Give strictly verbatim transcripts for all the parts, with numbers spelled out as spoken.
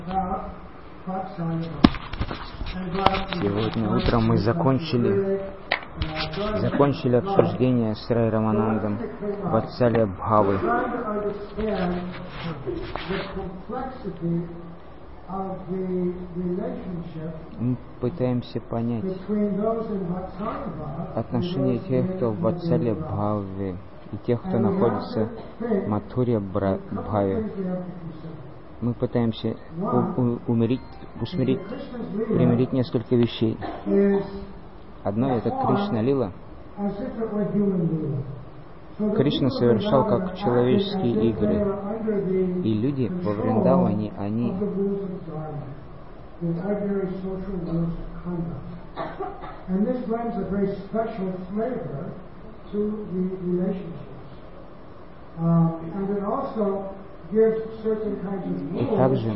Сегодня утром мы закончили, закончили обсуждение с Рай Раманандом Ватсалия Бхавы. Мы пытаемся понять отношения тех, кто в Ватсалия Бхаве, и тех, кто находится в Мадхурья Бхаве. Мы пытаемся у- у- умерить, усмирить, примирить несколько вещей. Одно — это Кришна Лила. Кришна совершал как человеческие игры, и люди во Вриндаване, они и также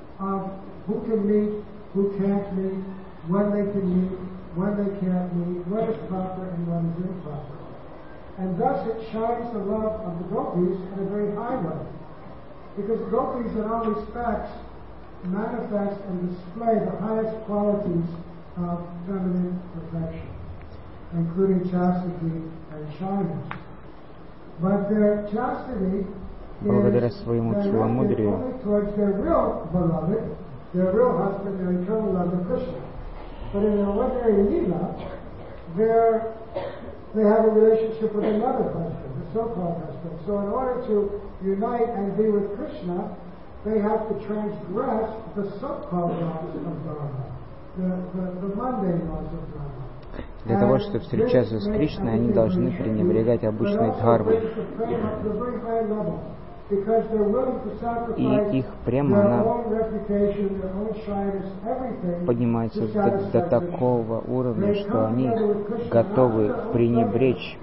And thus it shines the love of the gopis in a very high way. Because gopis in all respects manifest and display the highest qualities of feminine perfection, including chastity and shyness. But their chastity благодаря is своему directed целомудрию only towards their real beloved, their real husband, their eternal love of Krishna. But in their ordinary lila, they're they have a relationship with another husband, the so-called husband. So in order to unite and be with Krishna, they have to transgress the so-called laws of Dharma, the, the, the mundane laws of Dharma. для того, чтобы встречаться с Кришной, они должны пренебрегать обычной дхармой. И их према, она поднимается до, до такого уровня, что они готовы пренебречь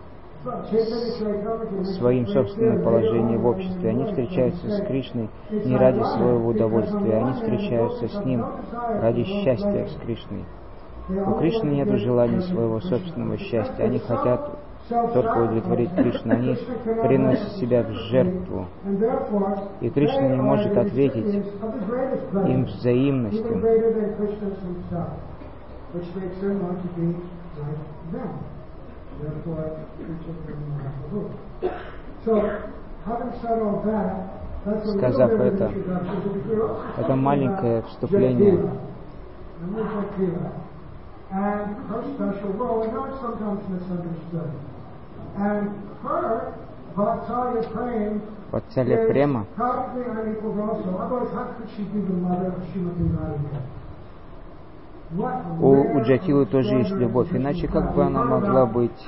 своим собственным положением в обществе. Они встречаются с Кришной не ради своего удовольствия, они встречаются с Ним ради счастья с Кришной. У Кришны нет желания своего собственного счастья, они хотят только удовлетворить Кришну, они приносят себя в жертву. И Кришна не может ответить им взаимностью. Сказав это, это маленькое вступление, and her special role, and not sometimes misunderstood. And her Vatsalya Prem Ватсалия Према is practically unequaled also. Otherwise, how could she be the mother of Srimati Radhika? у, у Джатилы тоже есть любовь, иначе как бы она могла быть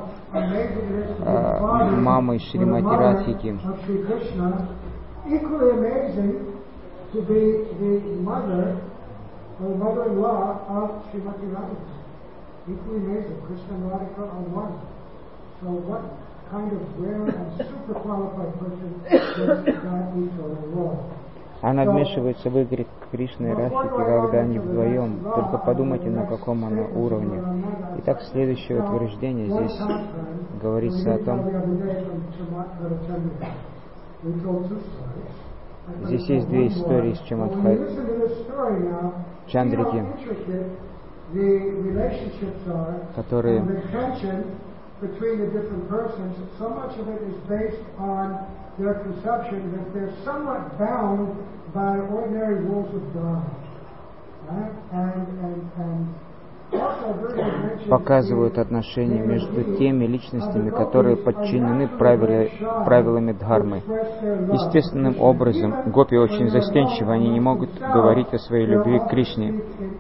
э, мамой Шримати Радхики. Equally amazing to be the mother or mother-in-law of Srimati Radhika. Equally amazing. Krishna and Radhika are one. So what kind of rare and super qualified person is that equal role? Она вмешивается в игры Кришны и Радхики, когда они вдвоем. Только подумайте, на каком она уровне. Итак, следующее утверждение здесь говорится о том, здесь есть две истории с Чамадха Чандрики, которые показывают отношения между теми личностями, которые подчинены правиле, правилами дхармы. Естественным образом, гопи очень застенчивы, они не могут говорить о своей любви к Кришне.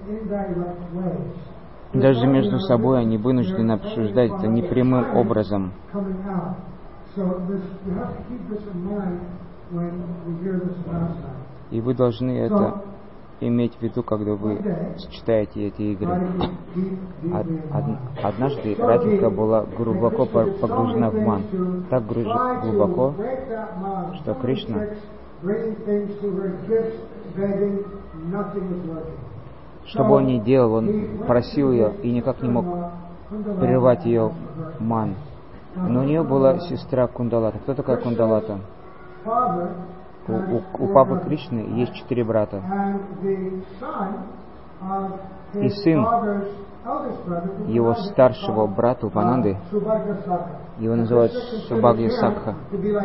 Даже между собой они вынуждены обсуждать это непрямым образом. И вы должны это иметь в виду, когда вы читаете эти игры. Од, од, однажды Радхика была глубоко погружена в ман, так глубоко, что Кришна, что бы он ни делал, он просил ее и никак не мог прервать ее ман. Но у нее была сестра Кундалата. Кто такая Кундалата? У, у, у Папы Кришны есть четыре брата. И сын его старшего брата Упананды, его называют Субхагья Сакха.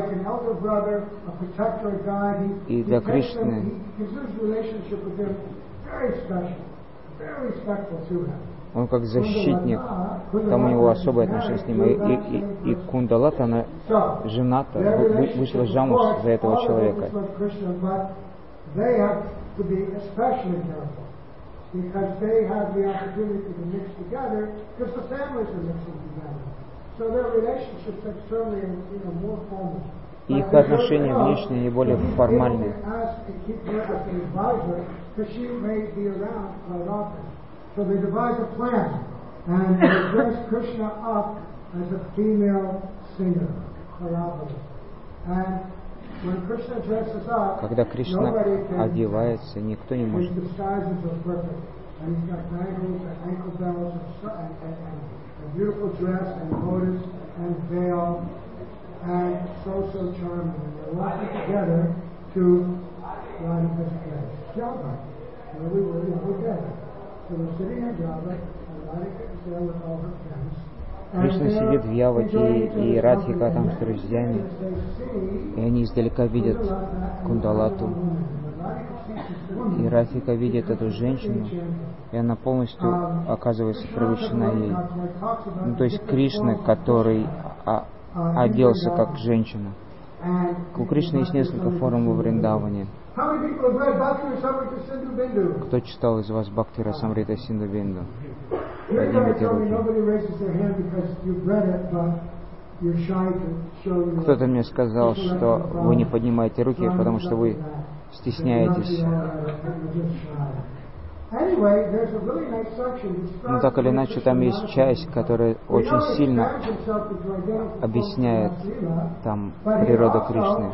И для Кришны он как защитник, там у него особое отношение с ним. И, и, и, и Кундалата, она жената, вы, вышла замуж за этого человека. И их отношения внешние и более формальные. So they devise a plan and they dress Krishna up as a female singer, Kalavali. And when Krishna dresses up, когда Кришна одевается, никто не может. His disguises are perfect. And he's got bangles and ankle bells and, and, and, and a beautiful dress and lotus and veil and so, so charming. And they're walking together to Radhika's place. Java. Where we were the other day. Кришна сидит в Явате, и Радхика там с друзьями, и они издалека видят Кундалату. И Радхика видит эту женщину, и она полностью оказывается привлечена ей. Ну, то есть Кришна, который а, оделся как женщина. У Кришны есть несколько форм во Вриндаване. Кто читал из вас Бхакти Расамрита Синду Бинду? Поднимите руки. Кто-то мне сказал, что вы не поднимаете руки, потому что вы стесняетесь. Но так или иначе, там есть часть, которая очень сильно объясняет там природу Кришны.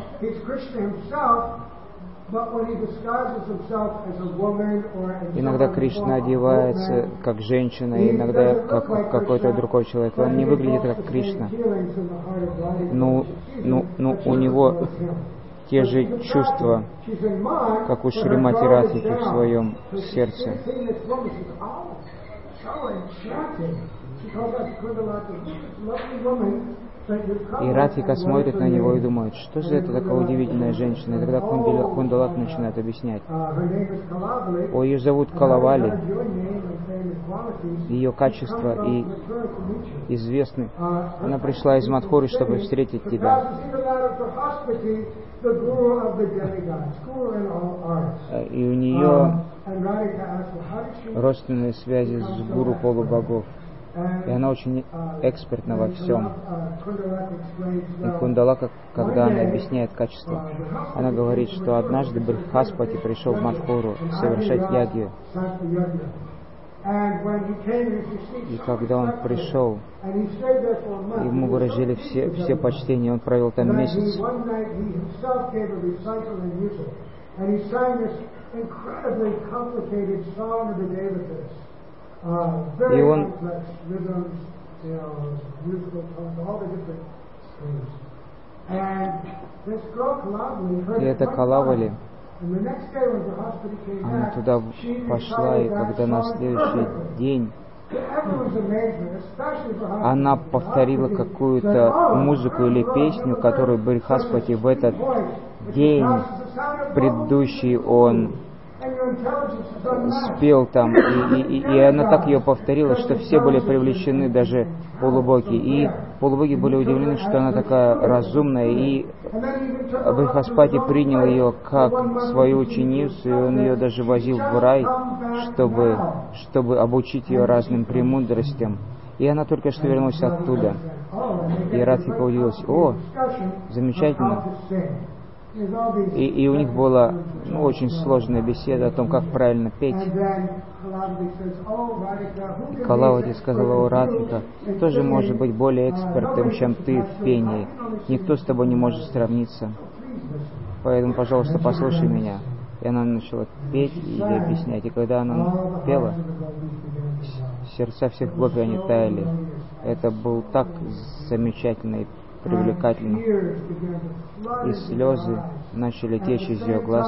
Иногда Кришна одевается как женщина, иногда как какой-то другой человек. Он не выглядит как Кришна. Но, но, но у него те же чувства, как у Шримати Радхики в своем сердце. И Радхика смотрит на него и думает, что же это такая удивительная женщина. И тогда Кундалат начинает объяснять. О, ее зовут Калавали. Ее качества и известны. Она пришла из Мадхуры, чтобы встретить тебя. И у нее родственные связи с гуру полубогов. И она очень экспертна во всем. И Кундалака, когда она объясняет качество, она говорит, что однажды Брихаспати пришел в Мадхуру совершать ягью. И когда он пришел, ему выразили все, все почтения, он провел там месяц. И он и эта Калавали, она туда пошла, и когда на следующий день она повторила какую-то музыку или песню, которую Брихаспати в этот день предыдущий он спел там, и, и, и она так ее повторила, что все были привлечены, даже полубоги. И полубоги были удивлены, что она такая разумная, и Брихаспати принял ее как свою ученицу, и он ее даже возил в рай, чтобы, чтобы обучить ее разным премудростям. И она только что вернулась оттуда. И Радхика удивилась: о, замечательно. И, и у них была ну, очень сложная беседа о том, как правильно петь. И Калавати сказала: о, Радхика, кто же может быть более экспертом, чем ты в пении? Никто с тобой не может сравниться. Поэтому, пожалуйста, послушай меня. И она начала петь или объяснять. И когда она пела, сердца всех гопи, они таяли. Это был так замечательный привлекательна. И слезы начали течь из ее глаз.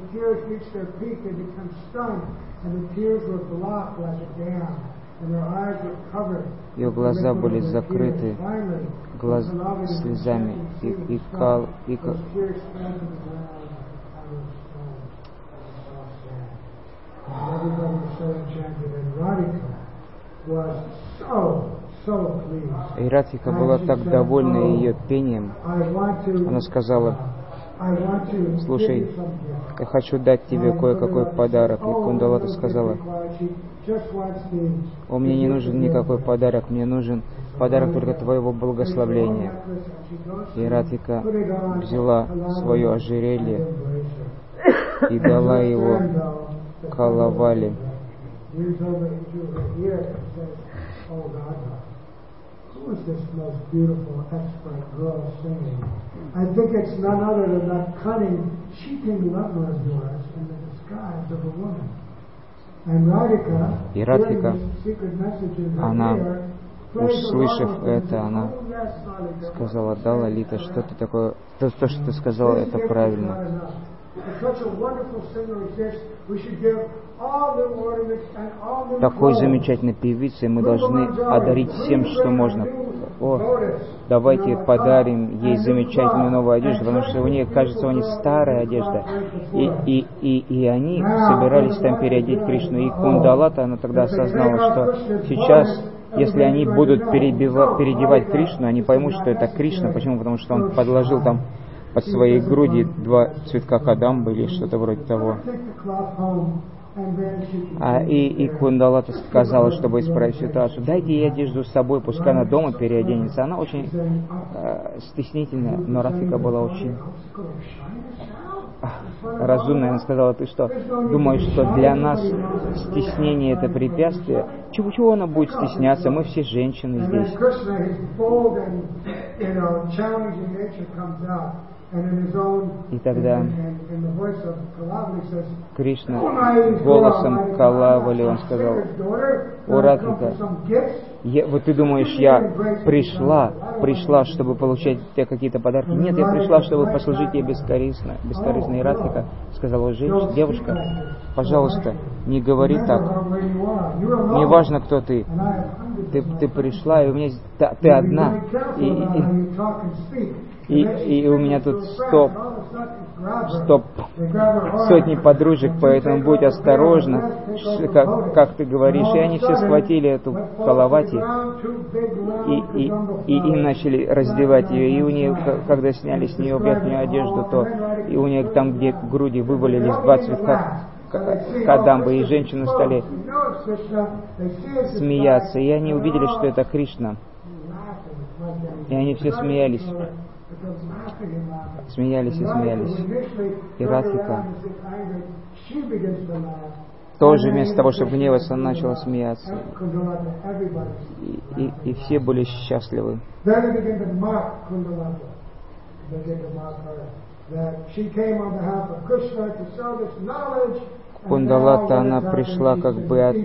Ее глаза были закрыты глаз слезами. И, и, кал, и, И Радхика была так довольна ее пением. Она сказала: слушай, я хочу дать тебе кое-какой подарок. И Кундалата сказала: о, мне не нужен никакой подарок, мне нужен подарок только твоего благословения. И Радхика взяла свое ожерелье и дала его Калавали. Who is this most beautiful, expert girl singing? I think it's none other than that cunning, cheating lover of yours in the disguise of a woman. And Radhika, И Радхика, она, услышав это, она сказала: да, Лалита, что ты такое, то, то, что ты сказала, это правильно. Такой замечательной певицей мы должны одарить всем, что можно. О, давайте подарим ей замечательную новую одежду, потому что у нее, кажется, у них старая одежда. И, и, и, и они собирались там переодеть Кришну. И Кундалата, она тогда осознала, что сейчас, если они будут перебива, переодевать Кришну, они поймут, что это Кришна. Почему? Потому что он подложил там под своей груди два цветка кадамбы или что-то вроде того. А, и, и Кундалата сказала, чтобы исправить ситуацию: дайте ей одежду с собой, пускай она дома переоденется. Она очень э, стеснительная, но Радхика была очень разумная. Она сказала: ты что, думаешь, что для нас стеснение это препятствие? Чего, чего она будет стесняться? Мы все женщины здесь. И тогда Кришна голосом Калавали, он сказал: о, Радхика, я, вот ты думаешь, я пришла, пришла, чтобы получать тебе какие-то подарки? Нет, я пришла, чтобы послужить тебе бескорыстно. Бескорыстно. И Радхика сказала: женщина, девушка, пожалуйста, не говори так. Не важно, кто ты. Ты, ты пришла, и у меня ты, ты одна. И, и, И, и у меня тут стоп, стоп, сотни подружек, поэтому будь осторожна, как, как ты говоришь. И они все схватили эту Калавати и, и, и, и начали раздевать ее. И у нее, когда сняли с нее верхнюю одежду, то и у нее там, где в груди вывалились два цветка кадамбы, и женщины стали смеяться. И они увидели, что это Кришна. И они все смеялись. Смеялись и смеялись. И Радхика тоже вместо того, чтобы гневаться, начала смеяться. И, и, и все были счастливы. Кундалата, она пришла как бы от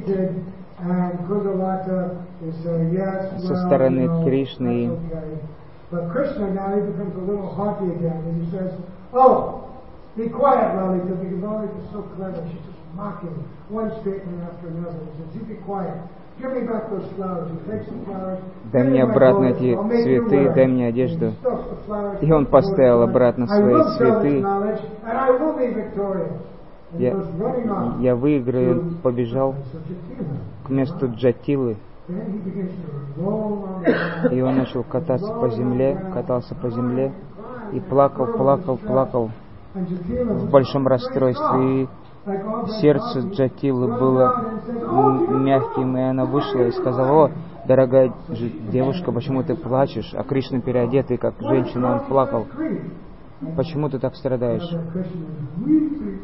со стороны Кришны. But Krishna now he becomes a little haughty again, and he says, "Oh, be quiet, Lalita, because Lalita is so clever. She's just mocking one statement after another." He says, "You be quiet. Give me back those flowers." He takes the flowers. Дай мне обратно эти цветы, дай мне одежду. И он поставил обратно свои цветы. Я, я выиграю, побежал к месту Джатилы. И он начал кататься по земле, катался по земле и плакал, плакал, плакал в большом расстройстве. И сердце Джатилы было мягким, и она вышла и сказала: о, дорогая девушка, почему ты плачешь? А Кришна, переодетый как женщина, он плакал. Почему ты так страдаешь?